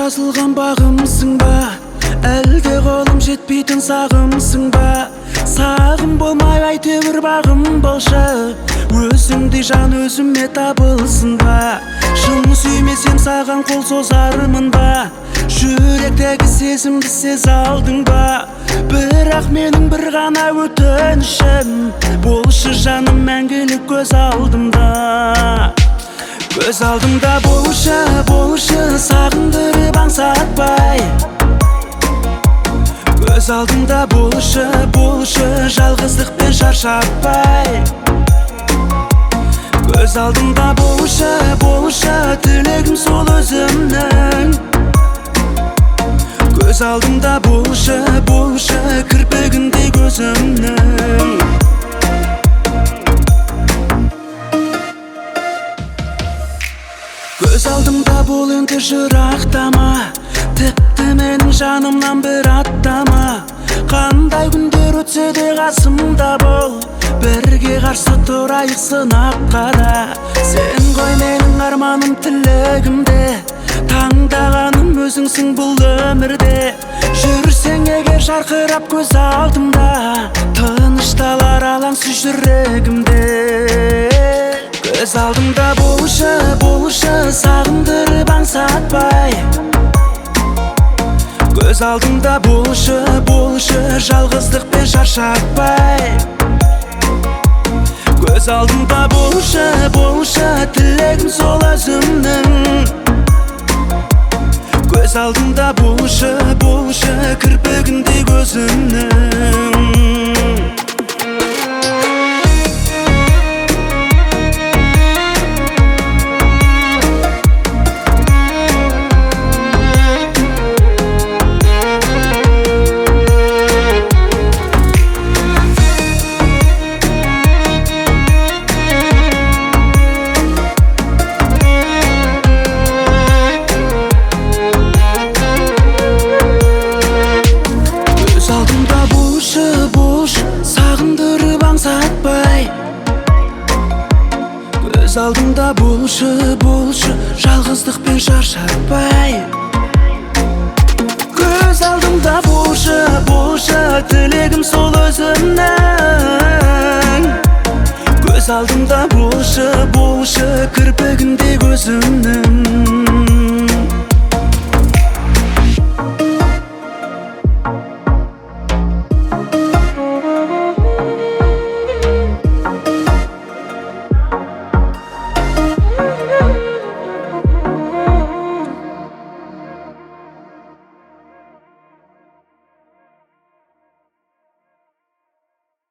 жазылған бағымсың ба, әлде қолым жетпейтін сағымсың ба? Сағым болмай әйтеуір бағым болшы, өзіңдей жан өзіме табылсын ба? Шын сүймесем саған қол созармын ба? Жүректегі сезімді сезе алдың ба? Бірақ менің бір ғана өтінішім, болшы жаным мәңгілік көз алдымда. Көз алдымда болшы, болшы, сағындырып аңсатпай. Көз алдымда болшы, болшы, жалғыздықпен шаршатпай. Көз алдымда болшы, болшы, тілегім сол өзімнің. Көз алдымда болшы, болшы, кірпігіндей көзімнің. Көз алдымда бол енді жырақтама, тіпті менің жанымнан бір аттама. Қандай күндер өтсе де қасымда бол, бірге қарсы тұрайық сынаққа да. Сен ғой менің арманым тілегімде, таңдағаным өзіңсің бұл өмірде. Жүрсең егер жарқырап көз алдымда, тынышталар алаңсыз жүрегімде. Көз алдымда болшы, болшы, сағындырып аңсатпай. Көз алдымда болшы, болшы, жалғыздықпен шаршатпай. Көз алдымда болшы, болшы, тілегім сол өзімнің. Көз алдымда болшы, болшы, кірпігіндей көзімнің. Сағындырып аңсатпай. Көз алдымда болшы, болшы, жалғыздықпен шаршатпай. Көз алдымда болшы, болшы, тілегім сол өзімнің. Көз алдымда болшы, болшы, кірпігіндей көзімнің.